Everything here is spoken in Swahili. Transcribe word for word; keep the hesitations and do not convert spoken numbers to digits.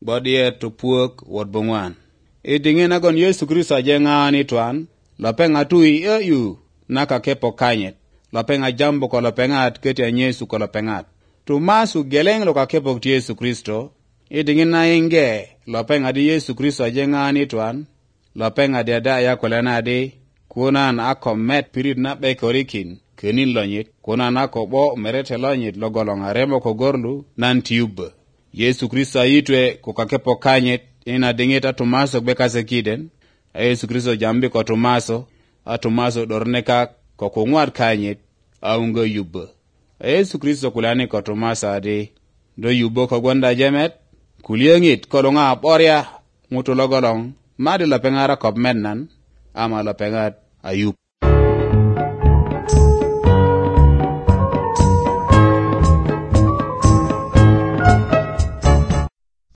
bodie to puok wot bungwan. Idingin agon Yesu Kristo ajengani tuan, lopenga tui ya yu, naka kepo kanyet, lopenga jambo ko lopengat keti an Yesu ko lopengat. Tumasu geleng lo ka kepo kti Yesu Kristo, idingin na inge, lopenga di Yesu Kristo ajengani tuan, lopenga di ada ya kolena di, kunan ako met pirit na bekorikin, kenin lonyit, kunan ako bo merete lonyit logolong aremo ko gorlu, nan tiyubbe. Yesu Kristo ayitwe kukakepo kanyet, ina dingita Tomaso bekase kiden, a Yesu Kristo jambi ko Tomaso, a Tomaso dorneka ko kungwad kanyet, a unga yubbe. A Yesu Kristo kulani ko Tomaso adi, do yubbe ko gwanda jemet, kuliangit ko lunga aporia, mutu logolong, madi la pengara kop mennan, ama la pengat ayub.